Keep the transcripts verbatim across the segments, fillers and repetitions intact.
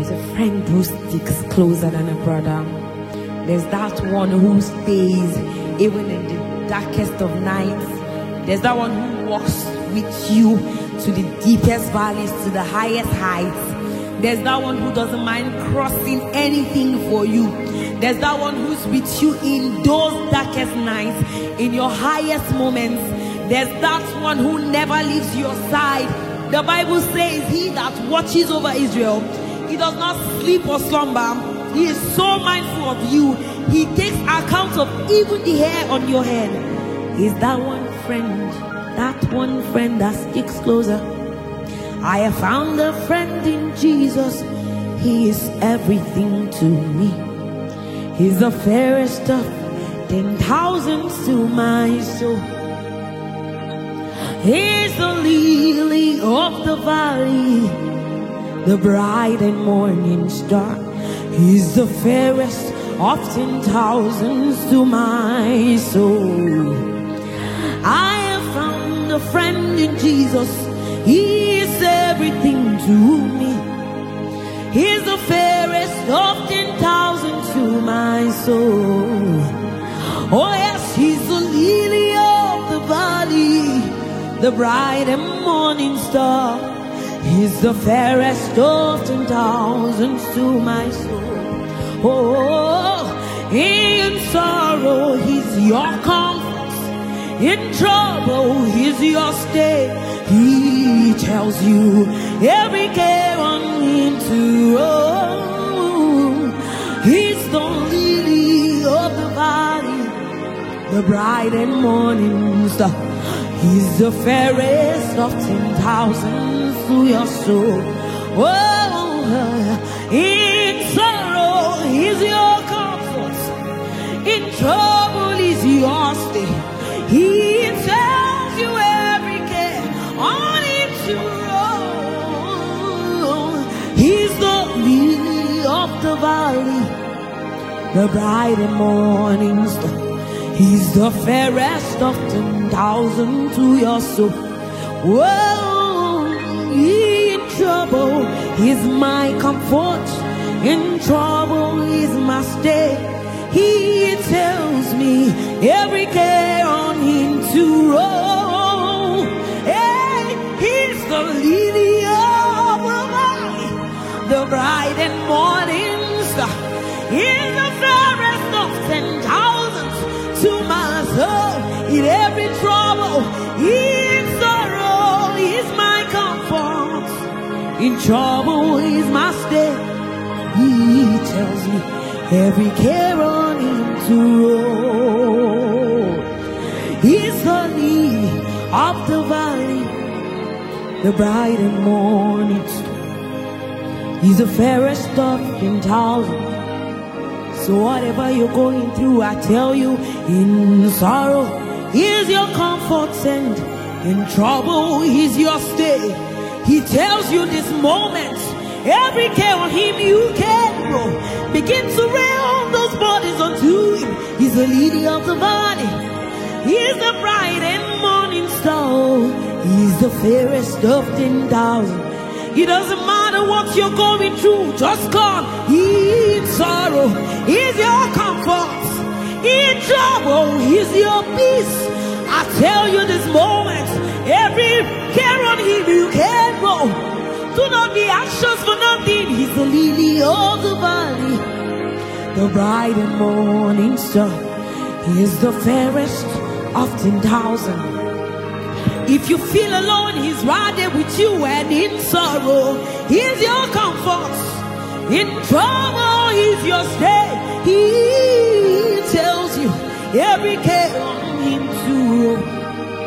There's a friend who sticks closer than a brother. There's that one who stays even in the darkest of nights. There's that one who walks with you to the deepest valleys, to the highest heights. There's that one who doesn't mind crossing anything for you. There's that one who's with you in those darkest nights, in your highest moments. There's that one who never leaves your side. The Bible says he that watches over Israel, he does not sleep or slumber. He is so mindful of you. He takes account of even the hair on your head. He's that one friend, that one friend that sticks closer. I have found a friend in Jesus. He is everything to me. He's the fairest of ten thousands to my soul. He's the lily of the valley, the bright and morning star. He's the fairest of ten thousands to my soul. I have found a friend in Jesus. He is everything to me. He's the fairest of ten thousands to my soul. Oh yes, he's the lily of the valley, the bright and morning star. He's the fairest of ten thousands to my soul. Oh, in sorrow, he's your comfort. In trouble, he's your stay. He tells you every care on him to roll. He's the lily of the valley, the bright and morning star. He's the fairest of ten thousands to your soul. Oh, in sorrow, he's your comfort. In trouble, he's your stay. He tells you every care on him to roll. He's the lily of the valley, the bright and morning star. He's the fairest of ten thousand to your soul. Whoa, in trouble, he's my comfort. In trouble, he's my stay. He tells me every care on him to roll. Hey, he's the lily of the valley, the bright and morning star. He's the fairest of ten thousands to my soul. In every trouble, in sorrow, he's my comfort. In trouble, he's my stay. He tells me every care on him to roll. He's the lily of the valley, the bright and morning star. He's the fairest of ten thousand. So whatever you're going through, I tell you, in sorrow, he's your comfort, and in trouble, he's your stay. He tells you this moment, every care on him you can roll. Begin to rail those bodies unto him. He's the lily of the valley. He's the bright and morning star. He's the fairest of ten thousand. It doesn't matter what you're going through, just come. In sorrow, he's your comfort. In trouble, he's your peace. I tell you this moment, every care on him you can roll. Do not be anxious for nothing. He's the lily of the valley, the bright and morning star. He is the fairest of ten thousand. If you feel alone, he's right there with you. And in sorrow, he's your comfort. In trouble, he's your stay. He tells you every care on him to roll.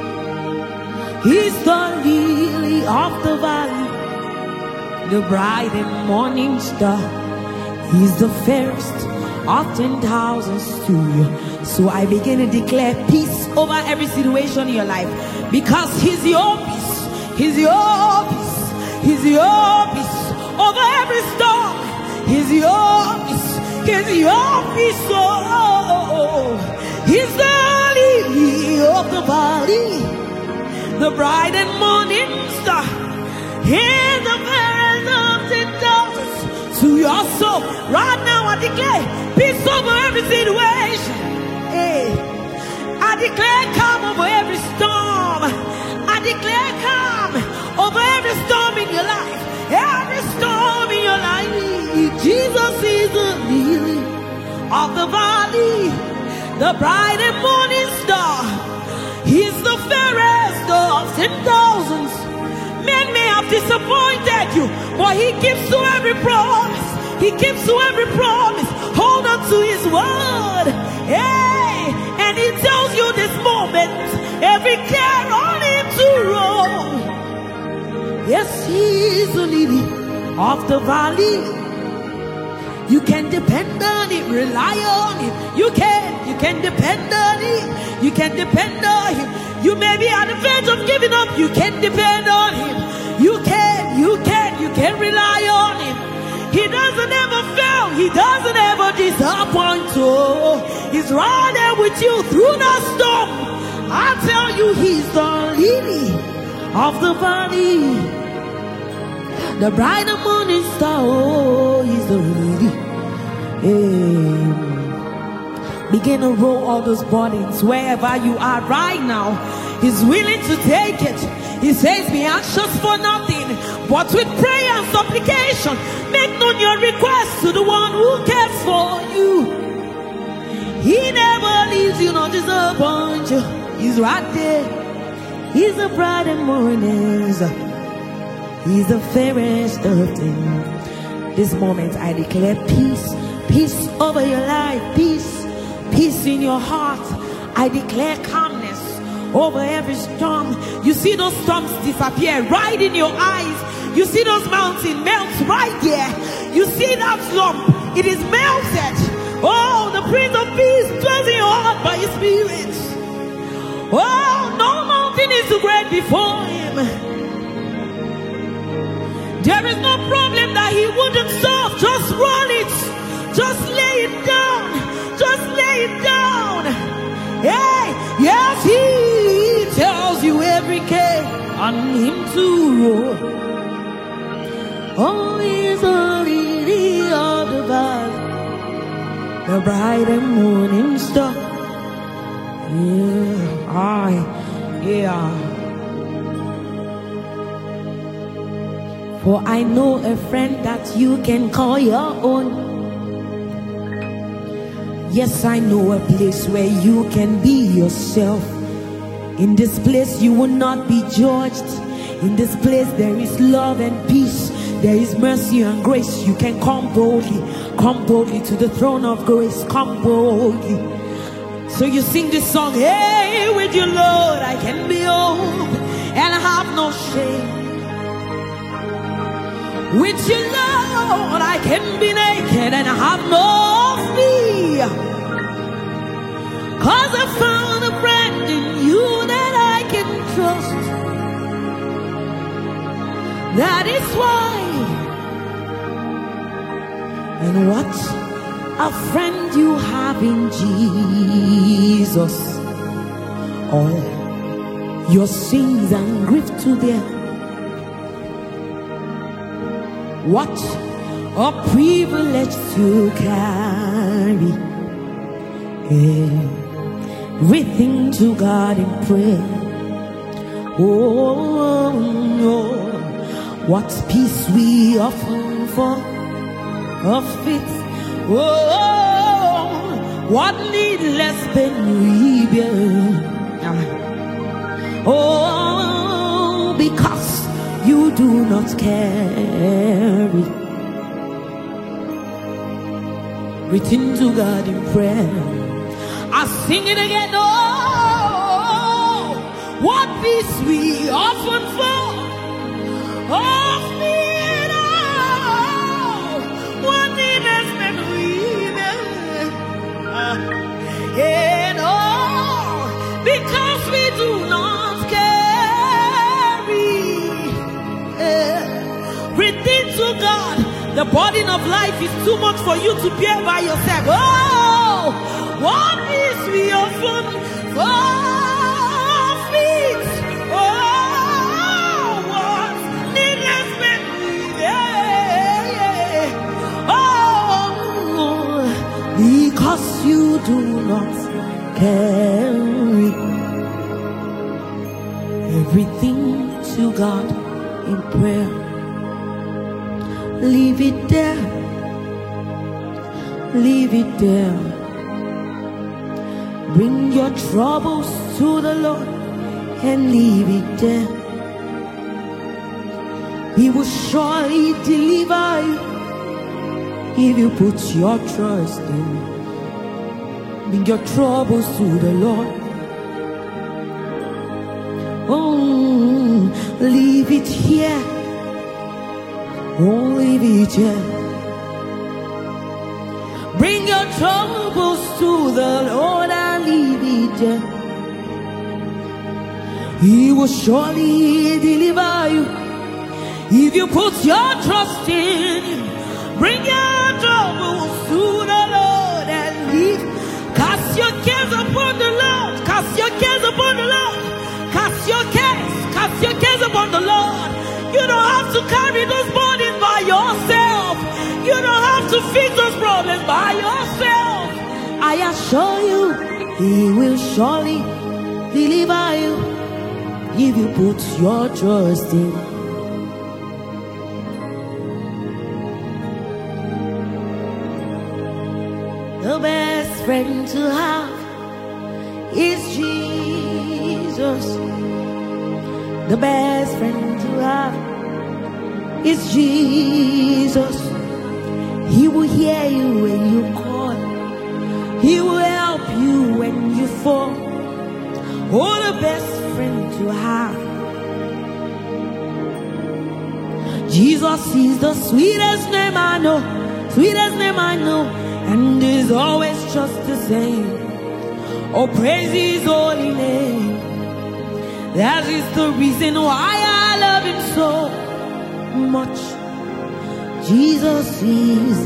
He's the lily of the valley, the bright and morning star. He's the fairest of ten thousands to you. So I begin to declare peace over every situation in your life, because he's your peace. He's your peace. He's your peace over every storm. He's your peace. He's your peace. Oh, he's the lily of the valley, the bright and morning star. He's the fairest of ten thousands to your soul. Right now I declare peace over every situation. Hey. I declare calm over every storm. I declare calm over every storm in your life. Every storm in your life. Jesus is the lily of the valley, the bright and morning star. He's the fairest of ten thousands. Men may have disappointed you, but he keeps to every promise. He keeps to every promise. Hold on to his word. Hey, and he tells you this moment, every care on him to roll. Yes, he is the lily of the valley. You can depend on him, rely on him. You can, you can depend on him. You can depend on him. You may be at the verge of giving up. You can depend on him. You can, you can, you can rely on him. He doesn't ever fail. He doesn't ever disappoint. Oh, he's right there with you through the storm. I tell you, he's the lily of the valley, the bright and morning star. Oh, he's the lily. Hey. Begin to roll all those burdens wherever you are right now. He's willing to take it. He says, be anxious for nothing, but with prayer and supplication, make known your requests to the one who cares for you. He never leaves you nor disappoints you. He's right there. He's the bright and morning star. He's the fairest of them. This moment I declare peace. Peace over your life. Peace. Peace in your heart. I declare calmness over every storm. You see those storms disappear right in your eyes. You see those mountains melt right there. You see that slump. It is melted. Oh, the Prince of Peace dwells in your heart by his Spirit. Oh, no mountain is too great before him. There is no problem that he wouldn't solve. Just run it. Just lay it down. Just lay it down. Hey, yes, he tells you every care on him to roll. Oh, he's the lily of the valley, the bright and morning star. Yeah, I, yeah. For I know a friend that you can call your own. Yes, I know a place where you can be yourself. In this place you will not be judged. In this place there is love and peace. There is mercy and grace. You can come boldly. Come boldly to the throne of grace. Come boldly. So you sing this song. Hey, with your Lord I can be open and have no shame. With your Lord I can be naked and have no fear. Cause I found a friend in you that I can trust. That is why. And what a friend you have in Jesus. All your sins and grief to bear. What a privilege to carry everything to God in prayer. Oh, no. What peace we often for of faith. Oh, what needless pain we bear. Oh, because you do not carry. Written to God in prayer. I sing it again. Oh, what peace we often fall. Of me and all, what needless men we bear. And all, because we do not carry. Written to God. The burden of life is too much for you to bear by yourself. Oh, what is we often forfeit? Oh, what needless men we bear. Oh, carry everything to God in prayer. Leave it there. Leave it there. Bring your troubles to the Lord and leave it there. He will surely deliver you if you put your trust in Him. Bring your troubles to the Lord. Oh, leave it here. Oh, leave it here. Bring your troubles to the Lord and leave it here. He will surely deliver you if you put your trust in Him. Bring your troubles to the Lord and leave. Cast your cares upon the Lord. Cast your cares upon the Lord. Cast your cares. Cast your cares upon the Lord. You don't have to carry those burdens by yourself. You don't have to fix those problems by yourself. I assure you, He will surely deliver you if you put your trust in Him. The best friend to have is Jesus. The best friend to have is Jesus. He will hear you when you call. He will help you when you fall. Oh, the best friend to have. Jesus is the sweetest name I know. Sweetest name I know. And is always just the same. Oh, praise His holy name. That is the reason why I love Him so much. Jesus is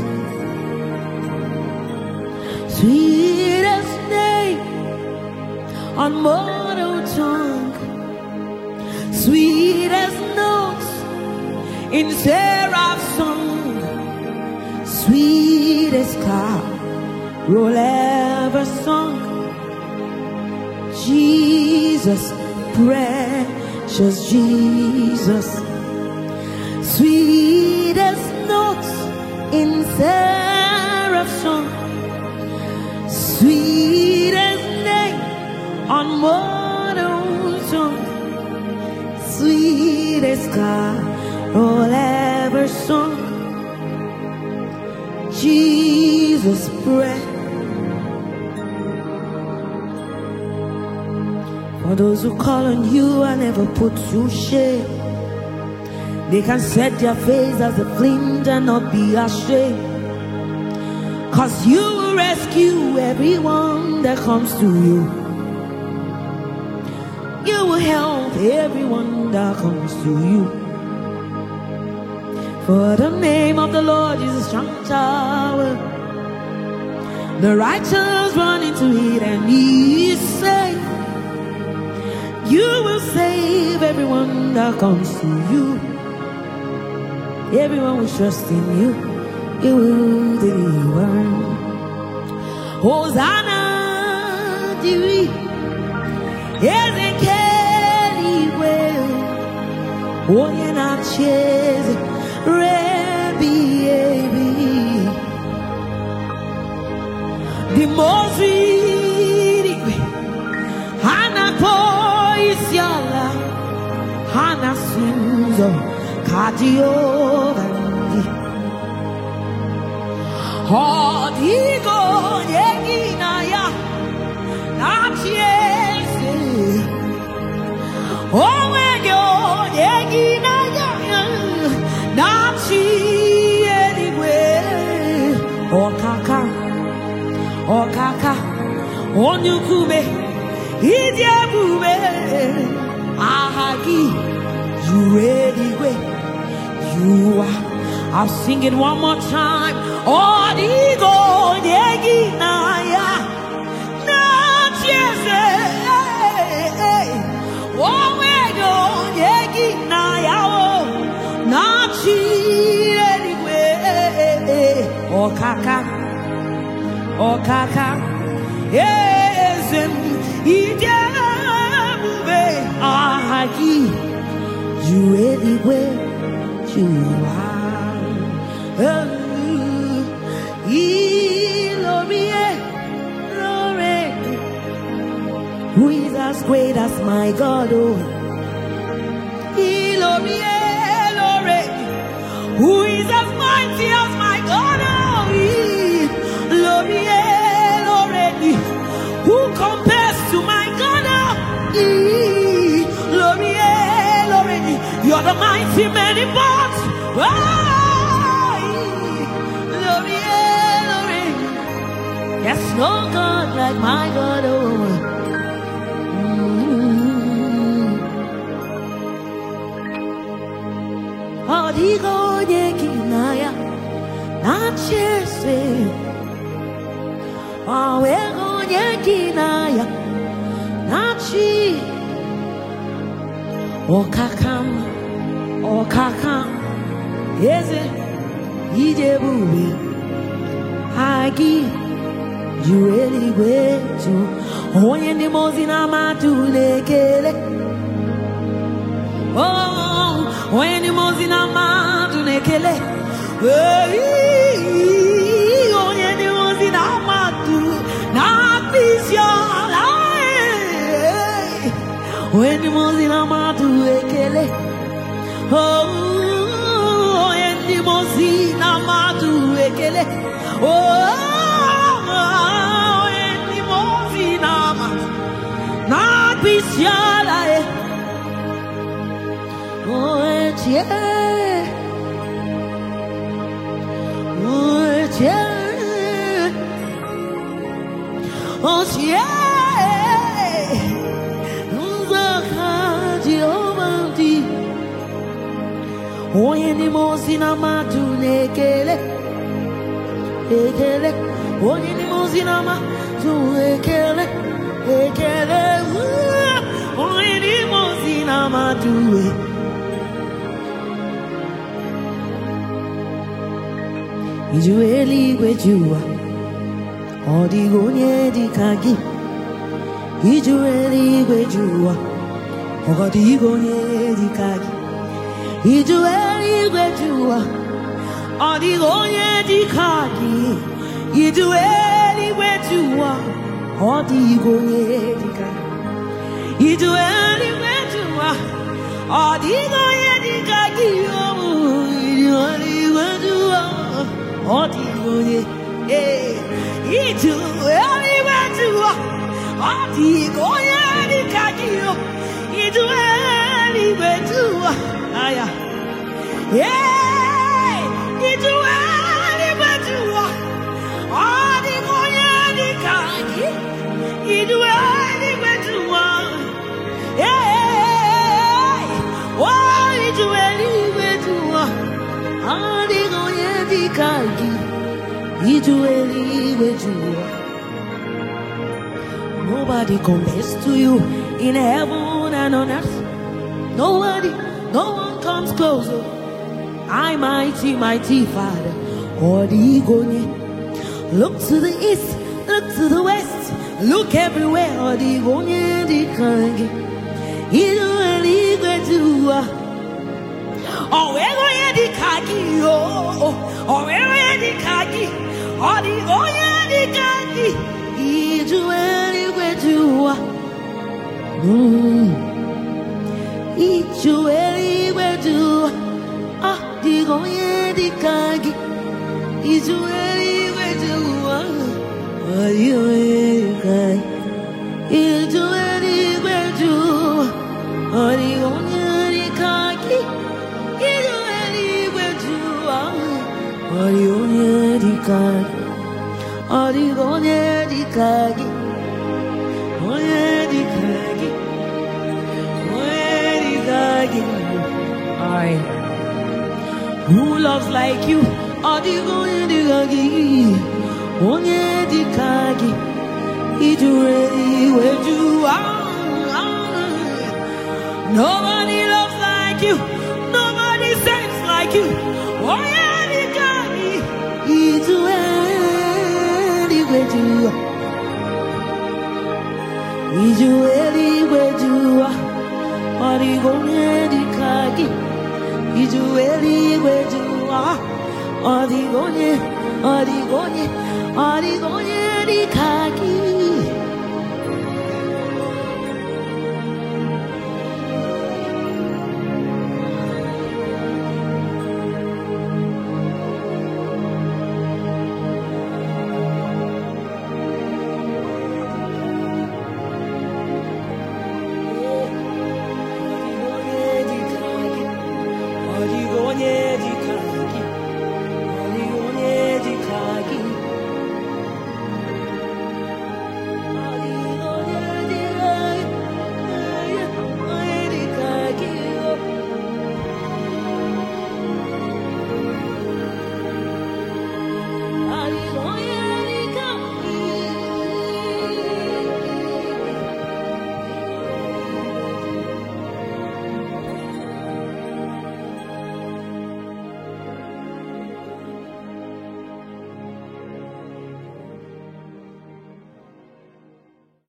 sweetest name on mortal tongue, sweetest notes in seraph's song, sweetest carol ever sung. Jesus, precious Jesus, sweetest notes in seraph's song, sweetest name on mortal tongue, sweetest carol ever sung. Jesus, pray for those who call on you and never put to shame. They can set their face as a flint and not be ashamed. Cause you will rescue everyone that comes to you. You will help everyone that comes to you. For the name of the Lord is a strong tower. The righteous run into it and He is safe. You will save everyone that comes to you. Everyone will trust in you. You will deliver. Hosanna, Diri, Ezekiel, well, Oyena Chese, Rebi, the Mosiri, Hana Koisiala, Hana Sinzo, Kadio, Hodigo, Yeginaya, Nachiese, Omego, Yeginaya, Nachi, anyway, Okaka, Okaka, Onyukube, Idiabube, Ahagi, you ready way, you are. I'll sing it one more time. Odigo, Yeginaya, Nachiese, Omego, Yeginaya, Nachi, anyway, Okaka. Okaka, yes, eze m ịdị ebube aha gị juru eluigwe juru ụwa. Who is as great as my God? Oh, Ilori, Ilori. Who is as mighty as my God? Oh, Ilori, Ilori. Who compares to my God? Oh, Ilori, Ilori. You're the mighty man in battle. Oh, Ilori, Ilori. There's no God like my God. Oh. 어디가 얘기나야 나치세 어웨고 얘기나야 나치 오카캄 오카캄 예세 이제 부비 하기 유엘이 외주 오예니 모지나 마두레게레 오 When you move in a mountain, you kill it. When you move in a mountain, not peace your life. When you move in a mountain, you kill it. Oh, when you move in a mountain, you kill it. Oh, when you move in a mountain, not peace your life. Oh, yeah. Oh, yeah. Oh, yeah. Oh, any more cinema to nekele. Ekele. Oh, any more cinema to ekele. Ekele. Oh, any more cinema to ekele. Ijueli gwejua Odigonye dikagi Ijueli gwejua Odigonye dikagi Ijueli gwejua Odigonye dikagi Ijueli gwejua Odigonye dikagi Ijueli gwejua Odigonye dikagi Ijueli gwejua Odigonye, eh, itu anywhere to Odigonye dikagio, itu anywhere to aya, yeah, itu anywhere to Odigonye dikagi, itu anywhere to yeah, oh, itu anywhere to Odigonye dikagi. Nobody compares to you in heaven and on earth. Nobody, no one comes closer. I mighty, mighty Father. Odigonye. Look to the east, look to the west, look everywhere. Odigonye dikagi. Ijueli gwejua. Oh, where dikagi, oh, oh, where dikagi. Odigonye dikagi, Ijueli gwejua, Ijueli gwejua, Odigonye dikagi, Ijueli gwejua, Odigonye dikagi, Ijueli gwejua, Odigonye dikagi, Ijueli gwejua, Odigonye dikagi. Odigonye dikagi, Odigonye dikagi, Odigonye dikagi. Alright. Who loves like you? Odigonye dikagi, Odigonye dikagi. Ijueli gwejua. Nobody loves like you. Nobody sings like you. Odigonye dikagi, Ijueli. Iju eluigwe jụwa, ọ dịghị onye dị ka gị. Iju eluigwe jụwa, ọ dịghị onye, ọ dịghị onye, ọ dịghị onye dị ka gị.